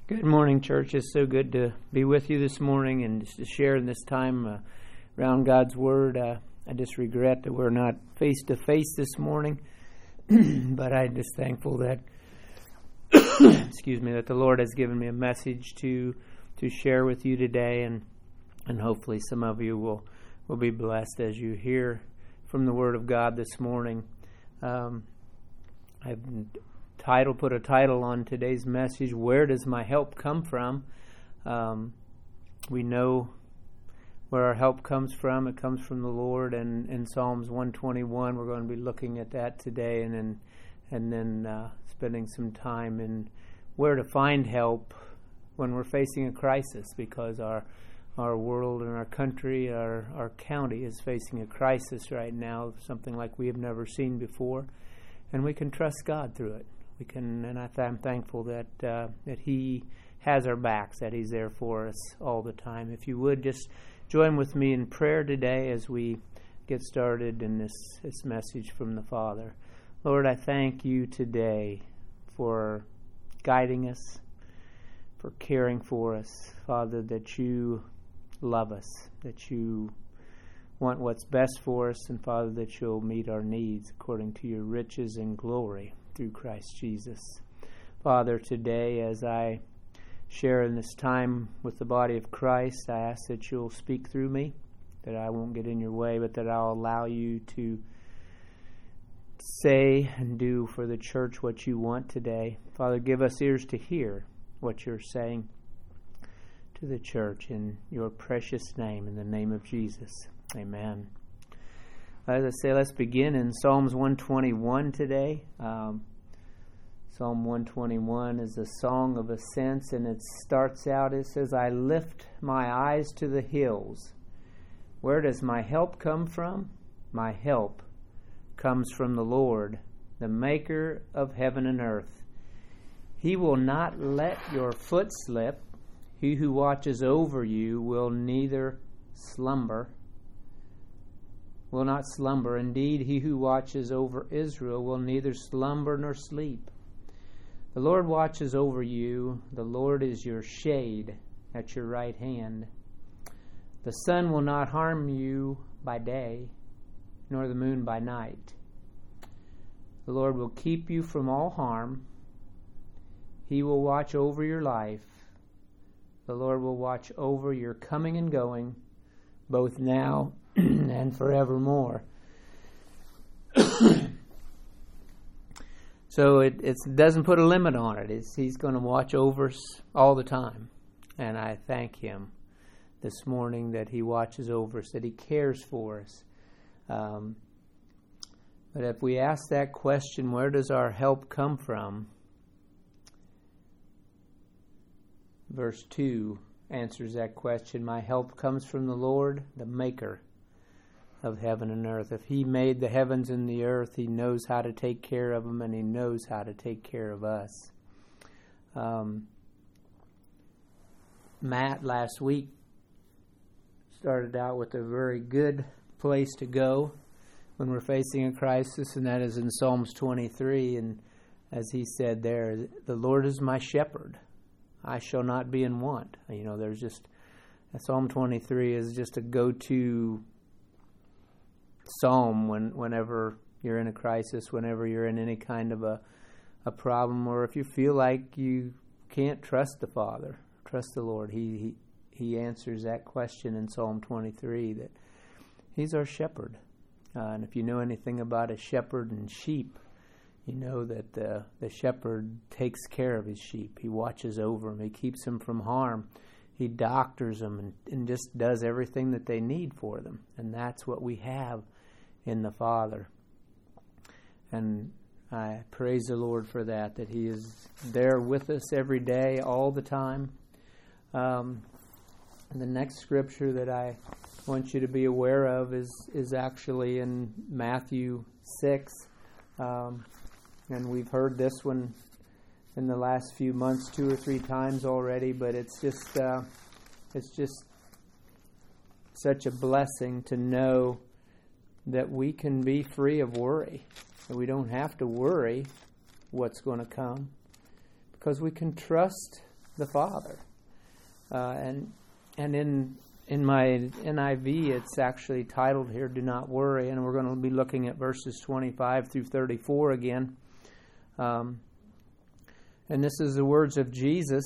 Good morning, church. It's so good to be with you this morning and just to share in this time around God's Word. I just regret that we're not face-to-face this morning, but I'm just thankful that, that the Lord has given me a message to share with you today, and hopefully some of you will be blessed as you hear from the Word of God this morning. I've put a title on today's message, Where Does My Help Come From? We know where our help comes from. It comes from the Lord, and in Psalms 121, we're going to be looking at that today, and then spending some time in where to find help when we're facing a crisis, because our world and our country, our county is facing a crisis right now, something like we have never seen before, and we can trust God through it. I'm thankful that He has our backs, that He's there for us all the time. If you would, just join with me in prayer today as we get started in this message from the Father. Lord, I thank you today for guiding us, for caring for us. Father, that you love us, that you want what's best for us, and Father, that you'll meet our needs according to your riches and glory through Christ Jesus. Father, today as I share in this time with the body of Christ, I ask that you'll speak through me, that I won't get in your way, but that I'll allow you to say and do for the church what you want today. Father, give us ears to hear what you're saying to the church in your precious name, in the name of Jesus. Amen. As I say, let's begin in Psalms 121 today. Psalm 121 is a song of ascents, and it starts out, it says, I lift my eyes to the hills. Where does my help come from? My help comes from the Lord, the maker of heaven and earth. He will not let your foot slip. He who watches over you will not slumber. Indeed, he who watches over Israel will neither slumber nor sleep. The Lord watches over you. The Lord is your shade at your right hand. The sun will not harm you by day, nor the moon by night. The Lord will keep you from all harm. He will watch over your life. The Lord will watch over your coming and going, both now and forevermore. So it doesn't put a limit on it. He's going to watch over us all the time. And I thank Him this morning that He watches over us, that He cares for us. But if we ask that question, where does our help come from? Verse 2 answers that question. My help comes from the Lord, the maker of heaven and earth. If He made the heavens and the earth, He knows how to take care of them, and He knows how to take care of us. Matt last week started out with a very good place to go when we're facing a crisis, and that is in Psalms 23. And as he said there, the Lord is my shepherd. I shall not be in want. There's just Psalm 23 is just a go-to psalm whenever you're in a crisis, whenever you're in any kind of a problem, or if you feel like you can't trust the Father, trust the Lord. He answers that question in Psalm 23, that He's our shepherd. And if you know anything about a shepherd and sheep, you know that the shepherd takes care of his sheep. He watches over them. He keeps them from harm. He doctors them and just does everything that they need for them. And that's what we have in the Father. And I praise the Lord for that He is there with us every day, all the time. The next scripture that I want you to be aware of is actually in Matthew 6. And we've heard this one in the last few months 2 or 3 times already, but it's just such a blessing to know that we can be free of worry, that we don't have to worry what's going to come, because we can trust the Father. And in my NIV, it's actually titled here, "Do Not Worry," and we're going to be looking at verses 25 through 34 again. And this is the words of Jesus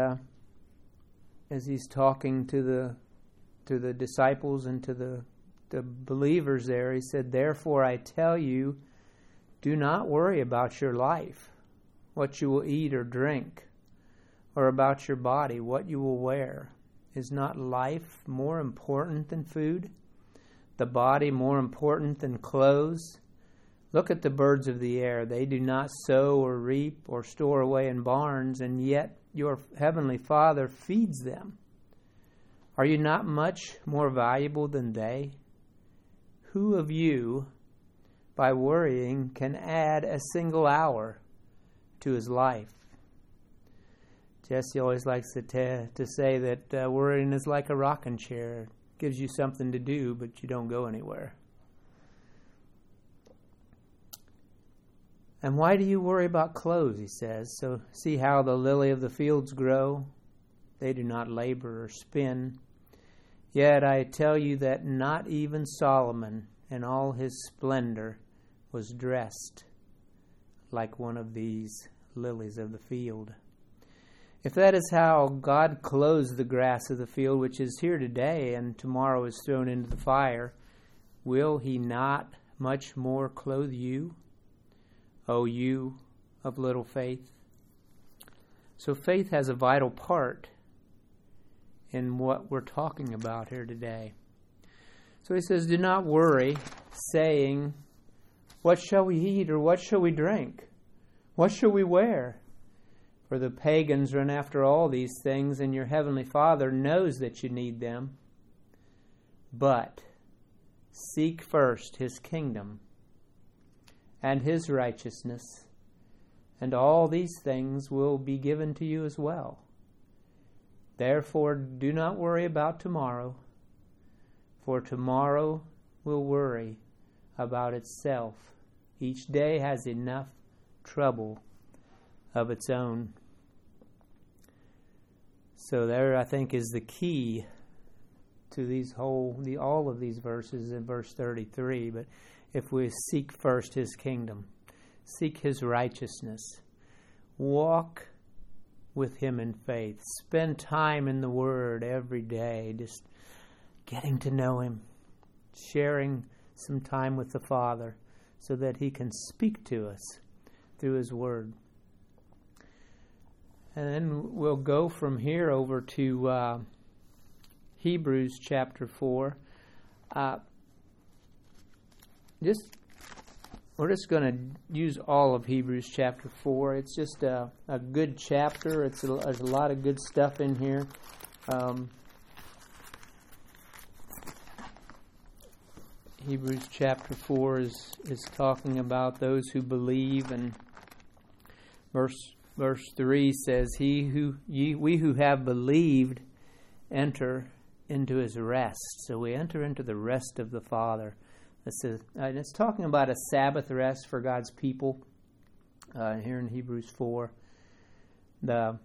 as he's talking to the disciples and to the believers there. He said, "Therefore I tell you, do not worry about your life, what you will eat or drink, or about your body, what you will wear. Is not life more important than food? The body more important than clothes? Look at the birds of the air. They do not sow or reap or store away in barns, and yet your heavenly Father feeds them. Are you not much more valuable than they? Who of you, by worrying, can add a single hour to his life?" Jesse always likes to say that worrying is like a rocking chair. It gives you something to do, but you don't go anywhere. "And why do you worry about clothes?" he says. "So see how the lily of the fields grow. They do not labor or spin. Yet I tell you that not even Solomon in all his splendor was dressed like one of these lilies of the field. If that is how God clothes the grass of the field, which is here today and tomorrow is thrown into the fire, will he not much more clothe you, O you of little faith?" So faith has a vital part in what we're talking about here today. So he says, "Do not worry, saying, 'What shall we eat, or what shall we drink? What shall we wear?' For the pagans run after all these things, and your heavenly Father knows that you need them. But seek first his kingdom and his righteousness, and all these things will be given to you as well. Therefore do not worry about tomorrow, for tomorrow will worry about itself. Each day has enough trouble of its own." So there, I think, is the key to all of these verses in verse 33. But if we seek first his kingdom, seek his righteousness, walk with him in faith, spend time in the Word every day, just getting to know him, sharing some time with the Father so that he can speak to us through his Word. And then we'll go from here over to Hebrews chapter 4. We're just going to use all of Hebrews chapter 4. It's just a good chapter. There's a lot of good stuff in here. Hebrews chapter 4 is talking about those who believe, and Verse 3 says, we who have believed enter into his rest. So we enter into the rest of the Father. And it's talking about a Sabbath rest for God's people here in Hebrews 4. The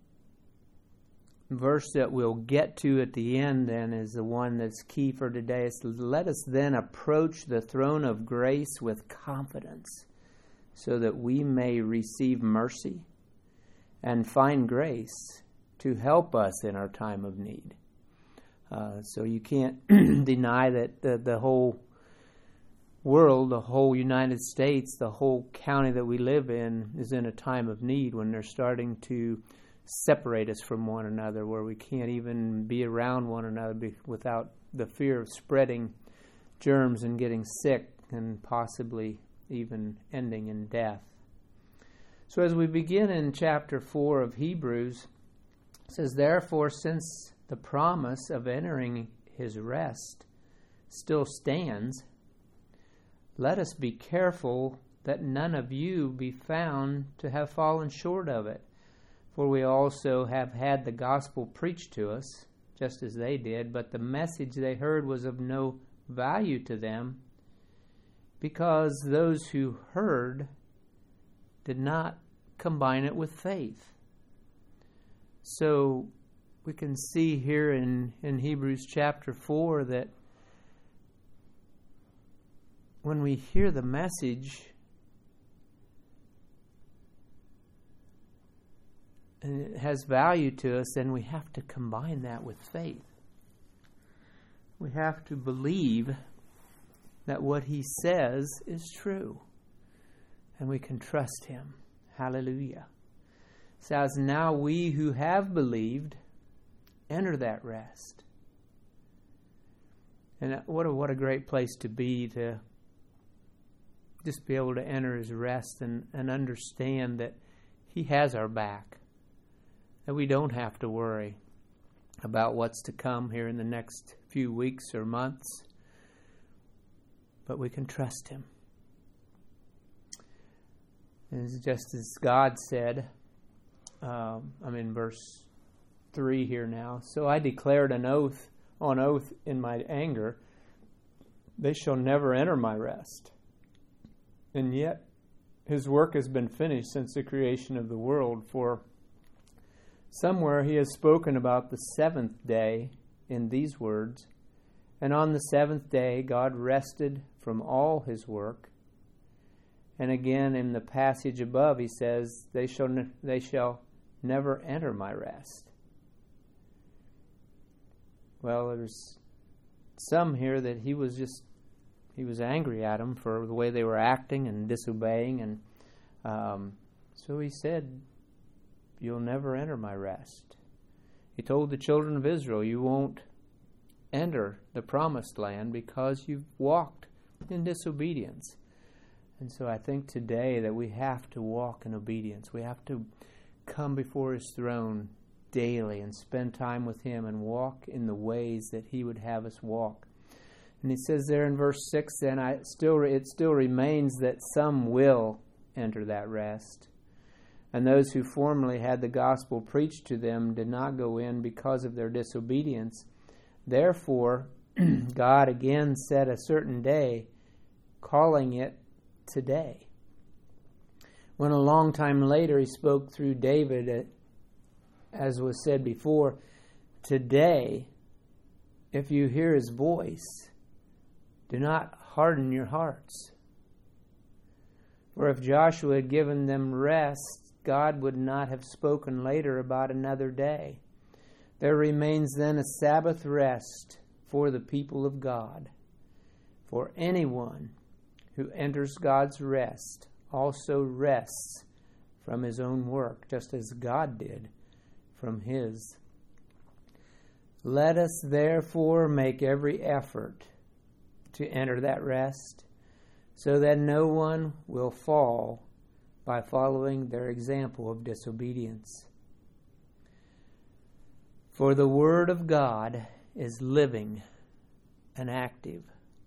verse that we'll get to at the end then is the one that's key for today. It's, "Let us then approach the throne of grace with confidence, so that we may receive mercy and find grace to help us in our time of need." So you can't deny that the whole world, the whole United States, the whole county that we live in is in a time of need when they're starting to separate us from one another, where we can't even be around one another without the fear of spreading germs and getting sick and possibly even ending in death. So as we begin in chapter 4 of Hebrews, it says, "Therefore, since the promise of entering his rest still stands, let us be careful that none of you be found to have fallen short of it. For we also have had the gospel preached to us, just as they did, but the message they heard was of no value to them, because those who heard did not combine it with faith. So we can see here in Hebrews chapter 4 that when we hear the message and it has value to us, then we have to combine that with faith. We have to believe that what He says is true, and we can trust Him. Hallelujah. It says, now we who have believed enter that rest. And what a great place to be, to just be able to enter His rest and understand that He has our back, that we don't have to worry about what's to come here in the next few weeks or months, but we can trust Him. And it's just as God said, I'm in verse 3 here now. So I declared on oath in my anger, they shall never enter my rest. And yet His work has been finished since the creation of the world. For somewhere He has spoken about the seventh day in these words, and on the seventh day God rested from all His work. And again in the passage above He says, they shall never enter my rest. Well, there's some here that He was angry at them for the way they were acting and disobeying, and so He said, you'll never enter my rest. He told the children of Israel, you won't enter the promised land because you've walked in disobedience. And so I think today that we have to walk in obedience. We have to come before His throne daily and spend time with Him and walk in the ways that He would have us walk. And He says there in verse 6, then it still remains that some will enter that rest. And those who formerly had the gospel preached to them did not go in because of their disobedience. Therefore, God again set a certain day, calling it today. When a long time later He spoke through David, as was said before, today, if you hear His voice, do not harden your hearts. For if Joshua had given them rest, God would not have spoken later about another day. There remains then a Sabbath rest for the people of God. For anyone who enters God's rest also rests from his own work, just as God did from His. Let us therefore make every effort to enter that rest, so that no one will fall by following their example of disobedience. For the Word of God is living and active,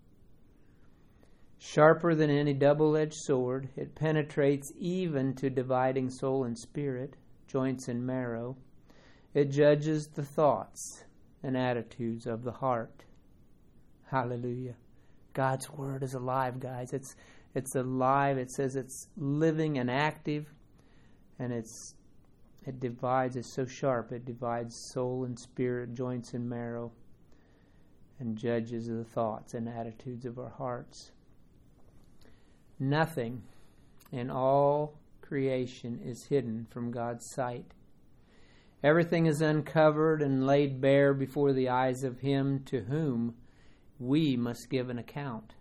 sharper than any double-edged sword. It penetrates even to dividing soul and spirit, joints and marrow. It judges the thoughts and attitudes of the heart. Hallelujah. God's Word is alive, guys. It's alive. It says it's living and active, and it divides. It's so sharp. It divides soul and spirit, joints and marrow, and judges the thoughts and attitudes of our hearts. Nothing in all creation is hidden from God's sight. Everything is uncovered and laid bare before the eyes of Him to whom we must give an account.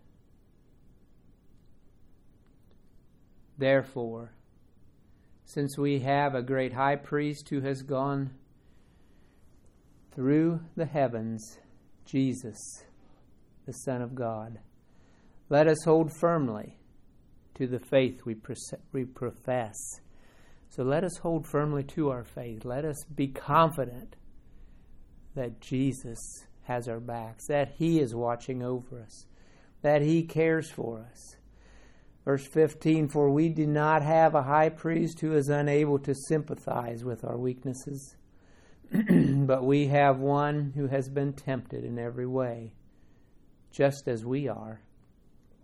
Therefore, since we have a great high priest who has gone through the heavens, Jesus, the Son of God, let us hold firmly to the faith we profess. So let us hold firmly to our faith. Let us be confident that Jesus has our backs, that He is watching over us, that He cares for us. Verse 15, for we do not have a high priest who is unable to sympathize with our weaknesses, but we have one who has been tempted in every way, just as we are,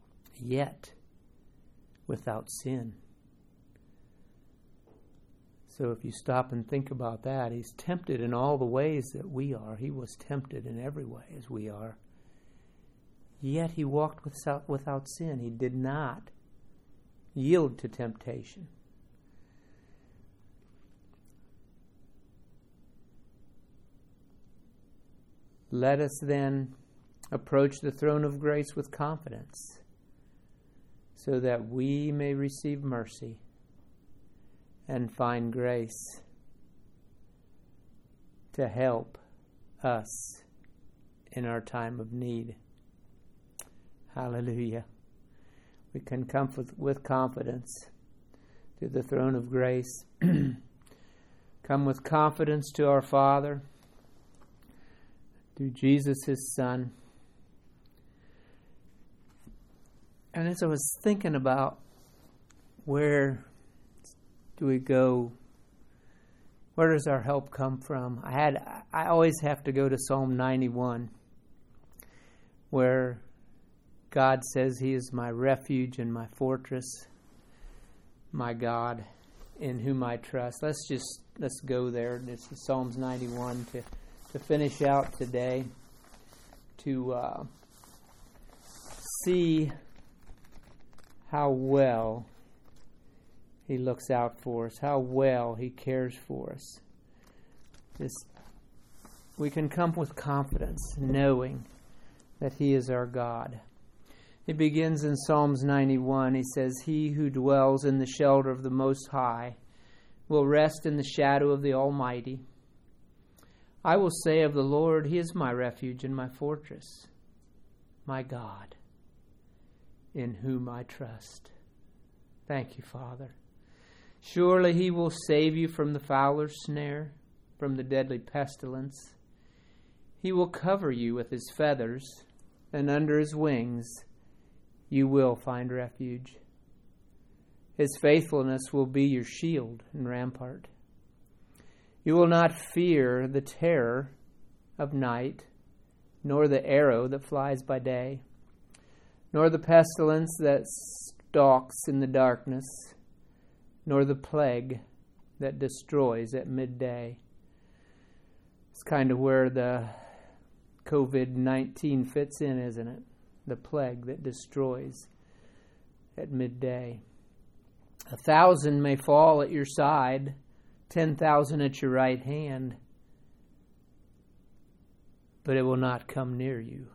yet without sin. So if you stop and think about that, he's tempted in all the ways that we are. He was tempted in every way as we are. Yet he walked without sin. He did not yield to temptation. Let us then approach the throne of grace with confidence, so that we may receive mercy and find grace to help us in our time of need. Hallelujah. We can come with confidence to the throne of grace. Come with confidence to our Father through Jesus, his Son. And as I was thinking about where do we go, where does our help come from? I always have to go to Psalm 91, where God says he is my refuge and my fortress, my God, in whom I trust. Let's go there. This is Psalms 91 to finish out today, to see how well he looks out for us, how well he cares for us. We can come with confidence, knowing that he is our God. It begins in Psalms 91. He says, "He who dwells in the shelter of the Most High will rest in the shadow of the Almighty. I will say of the Lord, he is my refuge and my fortress, my God, in whom I trust." Thank you, Father. "Surely he will save you from the fowler's snare, from the deadly pestilence. He will cover you with his feathers, and under his wings you will find refuge. His faithfulness will be your shield and rampart. You will not fear the terror of night, nor the arrow that flies by day, nor the pestilence that stalks in the darkness, nor the plague that destroys at midday." It's kind of where the COVID-19 fits in, isn't it? The plague that destroys at midday. 1,000 may fall at your side, 10,000 at your right hand, but it will not come near you.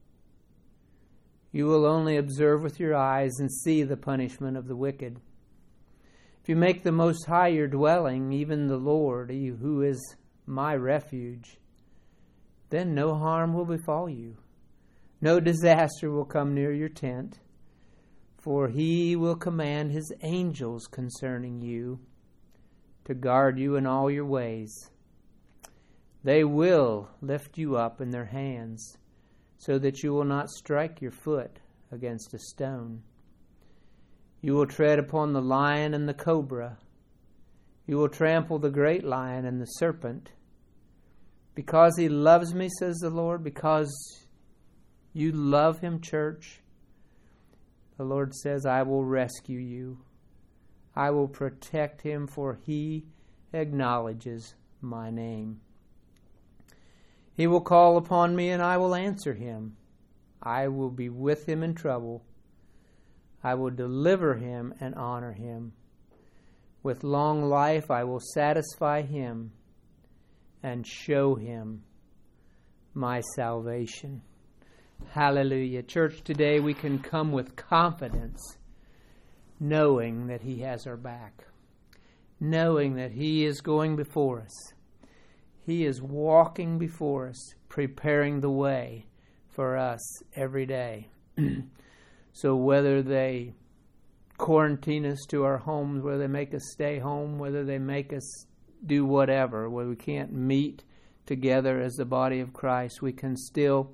You will only observe with your eyes and see the punishment of the wicked. If you make the Most High your dwelling, even the Lord, who is my refuge, then no harm will befall you. No disaster will come near your tent, for he will command his angels concerning you to guard you in all your ways. They will lift you up in their hands, so that you will not strike your foot against a stone. You will tread upon the lion and the cobra. You will trample the great lion and the serpent. Because he loves me, says the Lord, because you love him, church, the Lord says, I will rescue you. I will protect him, for he acknowledges my name. He will call upon me, and I will answer him. I will be with him in trouble. I will deliver him and honor him. With long life I will satisfy him and show him my salvation. Hallelujah. Church, today we can come with confidence, knowing that he has our back, knowing that he is going before us. He is walking before us, preparing the way for us every day. So whether they quarantine us to our homes, whether they make us stay home, whether they make us do whatever, where we can't meet together as the body of Christ, we can still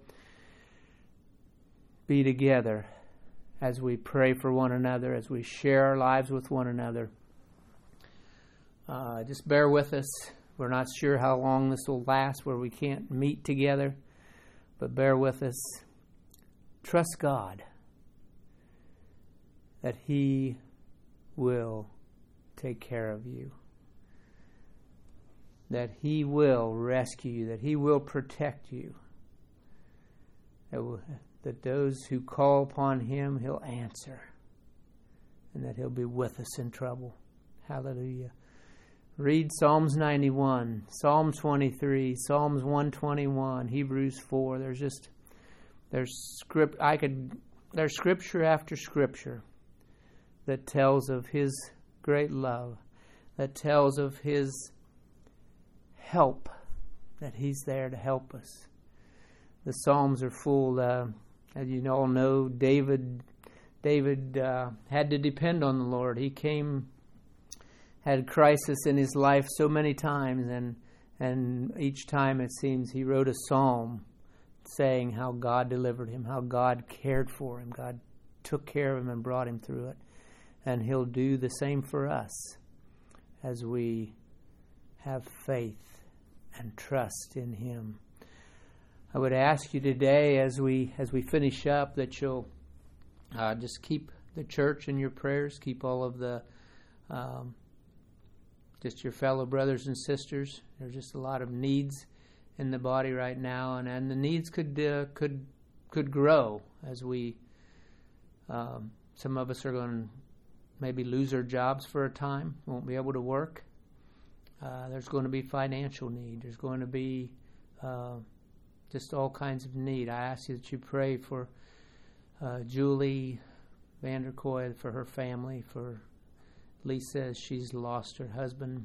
be together as we pray for one another, as we share our lives with one another. Just bear with us. We're not sure how long this will last, where we can't meet together, but bear with us. Trust God that he will take care of you. that He will rescue you, that He will protect you, that those who call upon Him, He'll answer, and that He'll be with us in trouble. Hallelujah. Read Psalms 91, Psalm 23, Psalms 121, Hebrews 4. There's scripture after scripture that tells of His great love, that tells of His help, that He's there to help us. The Psalms are full. As you all know, David had to depend on the Lord. He had crisis in his life so many times, and each time it seems he wrote a psalm saying how God delivered him, how God cared for him, God took care of him and brought him through it. And He'll do the same for us as we have faith and trust in Him. I would ask you today, as we finish up, that you'll just keep the church in your prayers, keep all of the just your fellow brothers and sisters. There's just a lot of needs in the body right now, and the needs could grow as we. Some of us are going to maybe lose our jobs for a time, won't be able to work. There's going to be financial need. There's going to be just all kinds of need. I ask you that you pray for Julie Vanderkoy, for her family, for Lisa as she's lost her husband.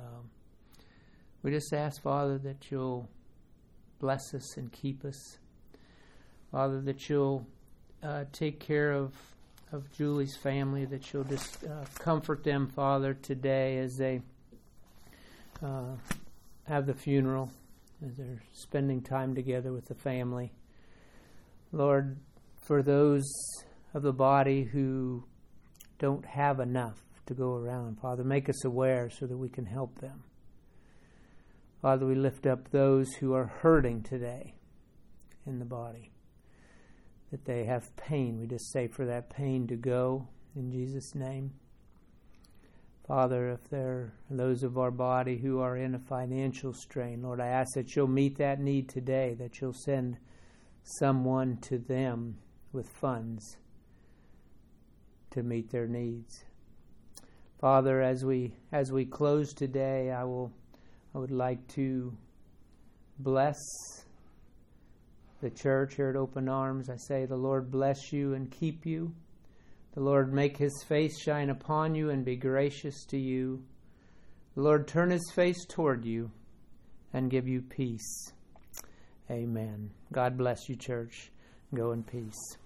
We just ask, Father, that you'll bless us and keep us. Father, that you'll take care of Julie's family, that you'll just comfort them, Father, today as they have the funeral, as they're spending time together with the family. Lord, for those of the body who don't have enough to go around, Father, make us aware so that we can help them. Father, we lift up those who are hurting today in the body, that they have pain. We just say for that pain to go in Jesus' name. Father, if there are those of our body who are in a financial strain, Lord, I ask that you'll meet that need today, that you'll send someone to them with funds to meet their needs. Father, as we close today, I would like to bless the church here at Open Arms. I say, the Lord bless you and keep you. The Lord make His face shine upon you and be gracious to you. The Lord turn His face toward you and give you peace. Amen. God bless you, church. Go in peace.